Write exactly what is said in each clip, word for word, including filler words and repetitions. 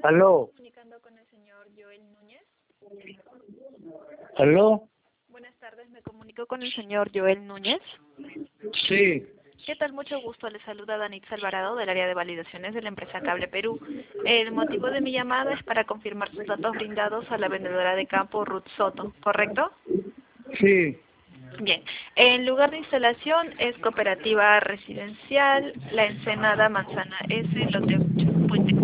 Aló, Comunicando con el señor Joel Núñez. aló, Buenas tardes, me comunico con el señor Joel Núñez. sí, ¿Qué tal? Mucho gusto. Le saluda Danitza Alvarado del área de validaciones de la empresa Cable Perú. El motivo de mi llamada es para confirmar sus datos brindados a la vendedora de campo Ruth Soto, ¿correcto? sí, Bien. El lugar de instalación es Cooperativa Residencial La Ensenada Manzana S, lote ocho, Puente.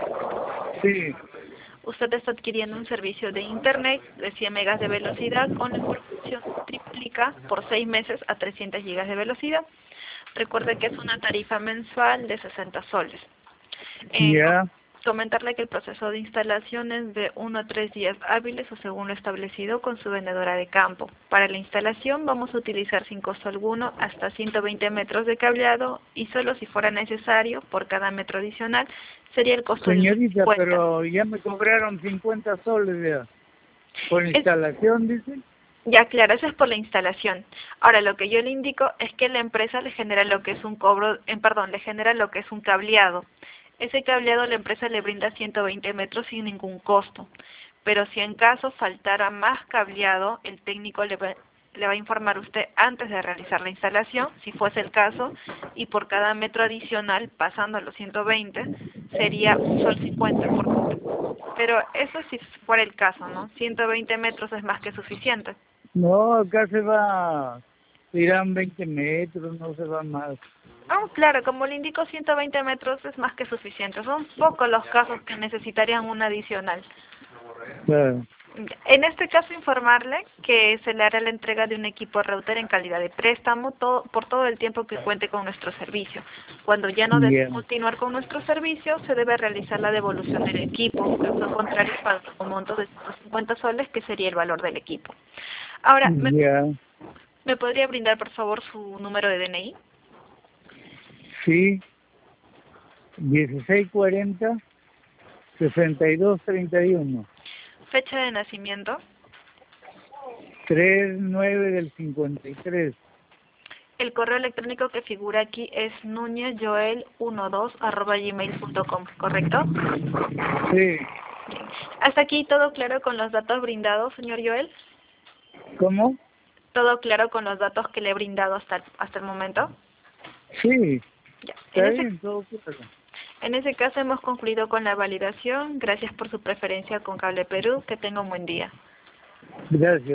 sí, Usted está adquiriendo un servicio de Internet de cien megas de velocidad con la información triplica por seis meses a trescientos gigas de velocidad. Recuerde que es una tarifa mensual de sesenta soles. Eh, co- ya, comentarle que el proceso de instalación es de uno a tres días hábiles o según lo establecido con su vendedora de campo. Para la instalación vamos a utilizar sin costo alguno hasta ciento veinte metros de cableado y solo si fuera necesario por cada metro adicional sería el costo de unos señorita, cincuenta. pero ya me cobraron cincuenta soles ya, por Es, instalación, dice. ya claro, eso es por la instalación. Ahora lo que yo le indico es que la empresa le genera lo que es un cobro, eh, perdón, le genera lo que es un cableado. Ese cableado la empresa le brinda ciento veinte metros sin ningún costo. Pero si en caso faltara más cableado, el técnico le va, le va a informar a usted antes de realizar la instalación, si fuese el caso, y por cada metro adicional, pasando a los ciento veinte, sería un sol cincuenta por metro. Pero eso si fuera el caso, ¿no? ciento veinte metros es más que suficiente. No, acá se va, irán veinte metros, no se va más. Ah, claro, como le indico, ciento veinte metros es más que suficiente. Son pocos los casos que necesitarían un adicional. Claro. En este caso, informarle que se le hará la entrega de un equipo router en calidad de préstamo todo, por todo el tiempo que cuente con nuestro servicio. Cuando ya no desee Ya, continuar con nuestro servicio, se debe realizar la devolución del equipo. Caso contrario, paga un monto de ciento cincuenta soles, que sería el valor del equipo. Ahora, ¿me, ya, ¿me podría brindar, por favor, su número de D N I? sí, dieciséis cuarenta, sesenta y dos treinta y uno, Fecha de nacimiento. tres nueve del cincuenta y tres. El correo electrónico que figura aquí es nuñezjoel doce arroba gmail punto com, ¿correcto? Sí, Hasta aquí todo claro con los datos brindados, señor Joel. ¿cómo? Todo claro con los datos que le he brindado hasta el, hasta el momento. Sí, Ya. En está ese, bien, todo claro. en ese caso hemos concluido con la validación. Gracias por su preferencia con Cable Perú. Que tenga un buen día. Gracias.